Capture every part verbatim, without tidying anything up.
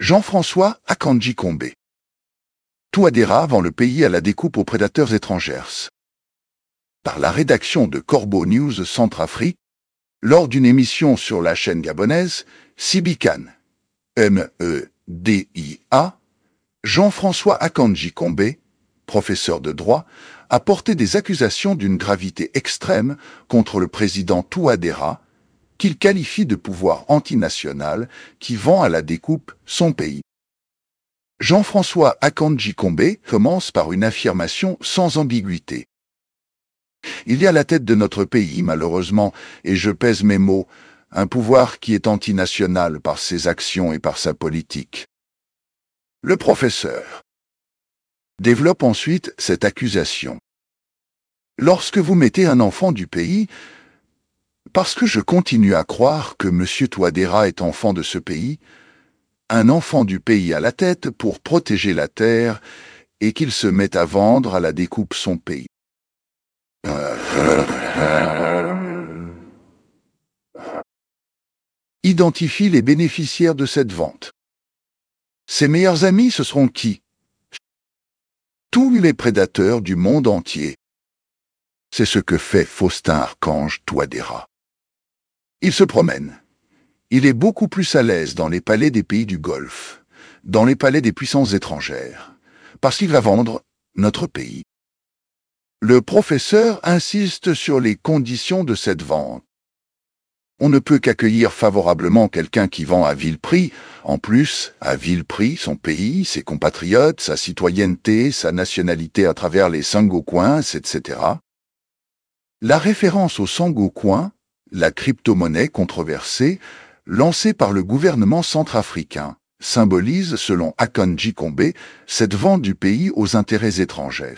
Jean-François Akanji-Kombe. Touadéra vend le pays à la découpe aux prédateurs étrangers. Par la rédaction de Corbeau News Centrafrique, lors d'une émission sur la chaîne gabonaise Sibikan, M E D I A, Jean-François Akanji-Kombe, professeur de droit, a porté des accusations d'une gravité extrême contre le président Touadéra, qu'il qualifie de pouvoir antinational qui vend à la découpe son pays. Jean-François Akanji-Kombe commence par une affirmation sans ambiguïté. Il y a à la tête de notre pays, malheureusement, et je pèse mes mots, un pouvoir qui est antinational par ses actions et par sa politique. Le professeur développe ensuite cette accusation. Lorsque vous mettez un enfant du pays, parce que je continue à croire que M. Touadéra est enfant de ce pays, un enfant du pays à la tête pour protéger la terre et qu'il se met à vendre à la découpe son pays. Identifie les bénéficiaires de cette vente. Ses meilleurs amis, ce seront qui? Tous les prédateurs du monde entier. C'est ce que fait Faustin Archange Touadéra. Il se promène. Il est beaucoup plus à l'aise dans les palais des pays du Golfe, dans les palais des puissances étrangères, parce qu'il va vendre notre pays. Le professeur insiste sur les conditions de cette vente. On ne peut qu'accueillir favorablement quelqu'un qui vend à vil prix, en plus, à vil prix, son pays, ses compatriotes, sa citoyenneté, sa nationalité à travers les Sango-coins, et cetera. La référence au Sango-coin, la crypto-monnaie controversée, lancée par le gouvernement centrafricain, symbolise, selon Akanji-Kombe, cette vente du pays aux intérêts étrangers.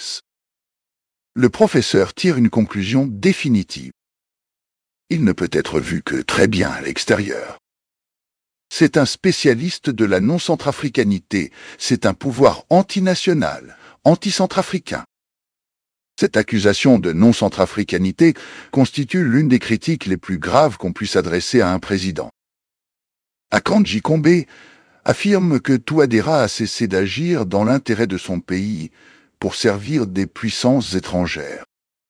Le professeur tire une conclusion définitive. Il ne peut être vu que très bien à l'extérieur. C'est un spécialiste de la non-centrafricanité, c'est un pouvoir antinational, anti-centrafricain. Cette accusation de non-centrafricanité constitue l'une des critiques les plus graves qu'on puisse adresser à un président. Akanji-Kombe affirme que Touadéra a cessé d'agir dans l'intérêt de son pays pour servir des puissances étrangères.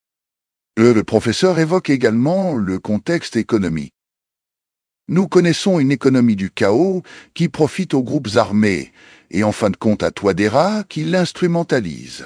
Le professeur évoque également le contexte économique. Nous connaissons une économie du chaos qui profite aux groupes armés et en fin de compte à Touadéra qui l'instrumentalise.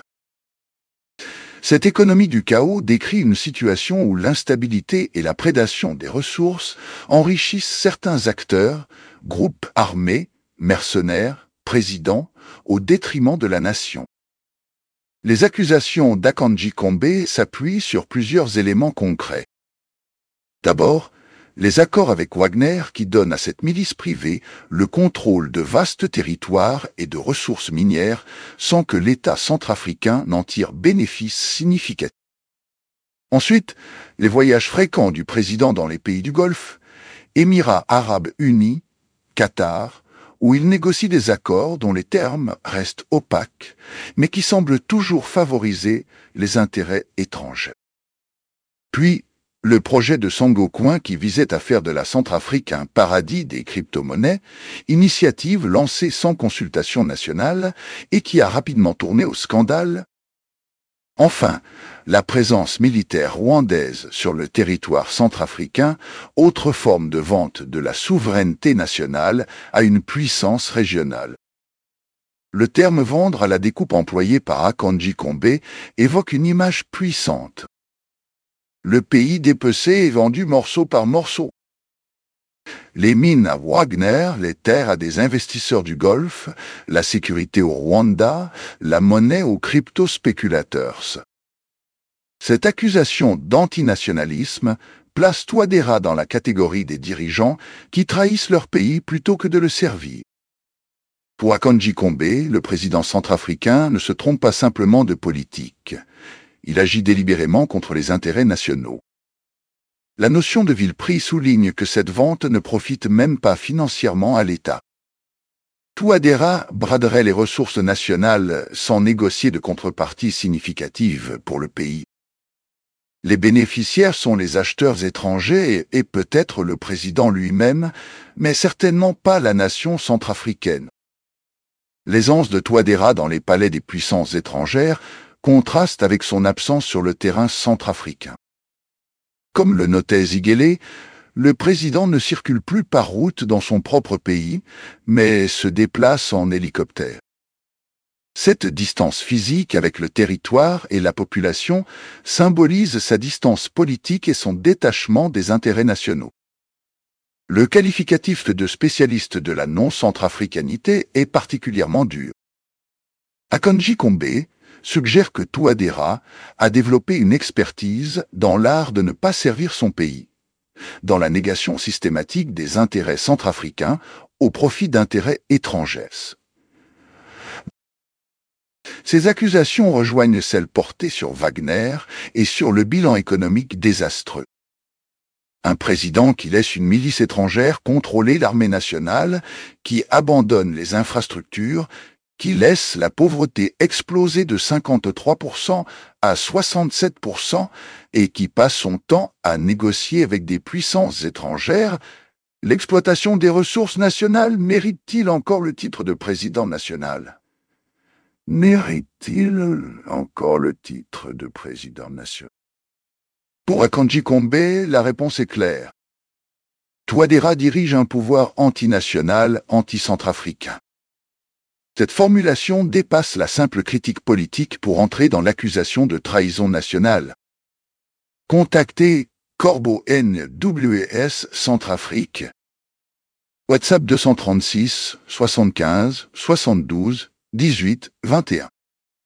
Cette économie du chaos décrit une situation où l'instabilité et la prédation des ressources enrichissent certains acteurs, groupes armés, mercenaires, présidents, au détriment de la nation. Les accusations d'Akanji-Kombe s'appuient sur plusieurs éléments concrets. D'abord, les accords avec Wagner qui donnent à cette milice privée le contrôle de vastes territoires et de ressources minières sans que l'État centrafricain n'en tire bénéfice significatif. Ensuite, les voyages fréquents du président dans les pays du Golfe, Émirats arabes unis, Qatar, où il négocie des accords dont les termes restent opaques, mais qui semblent toujours favoriser les intérêts étrangers. Puis, le projet de Sango-coin qui visait à faire de la Centrafrique un paradis des crypto-monnaies, initiative lancée sans consultation nationale et qui a rapidement tourné au scandale. Enfin, la présence militaire rwandaise sur le territoire centrafricain, autre forme de vente de la souveraineté nationale à une puissance régionale. Le terme « vendre » à la découpe employé par Akanji-Kombe évoque une image puissante. Le pays dépecé est vendu morceau par morceau. Les mines à Wagner, les terres à des investisseurs du Golfe, la sécurité au Rwanda, la monnaie aux crypto-spéculateurs. Cette accusation d'antinationalisme place Touadéra dans la catégorie des dirigeants qui trahissent leur pays plutôt que de le servir. Pour Akanji-Kombe, le président centrafricain ne se trompe pas simplement de politique. Il agit délibérément contre les intérêts nationaux. La notion de vil prix souligne que cette vente ne profite même pas financièrement à l'État. Touadéra braderait les ressources nationales sans négocier de contrepartie significative pour le pays. Les bénéficiaires sont les acheteurs étrangers et peut-être le président lui-même, mais certainement pas la nation centrafricaine. L'aisance de Touadéra dans les palais des puissances étrangères contraste avec son absence sur le terrain centrafricain. Comme le notait Ziguélé, le président ne circule plus par route dans son propre pays, mais se déplace en hélicoptère. Cette distance physique avec le territoire et la population symbolise sa distance politique et son détachement des intérêts nationaux. Le qualificatif de spécialiste de la non-centrafricanité est particulièrement dur. Akanji Kombe suggère que Touadéra a développé une expertise dans l'art de ne pas servir son pays, dans la négation systématique des intérêts centrafricains au profit d'intérêts étrangers. Ces accusations rejoignent celles portées sur Wagner et sur le bilan économique désastreux. Un président qui laisse une milice étrangère contrôler l'armée nationale, qui abandonne les infrastructures, qui laisse la pauvreté exploser de cinquante-trois pour cent à soixante-sept pour cent et qui passe son temps à négocier avec des puissances étrangères, l'exploitation des ressources nationales mérite-t-il encore le titre de président national? Mérite-t-il encore le titre de président national? Pour Akanji Kombe, la réponse est claire. Touadéra dirige un pouvoir antinational, anti-centrafricain. Cette formulation dépasse la simple critique politique pour entrer dans l'accusation de trahison nationale. Contactez Corbeau N W S Centrafrique. WhatsApp deux cent trente-six soixante-quinze soixante-douze dix-huit vingt et un.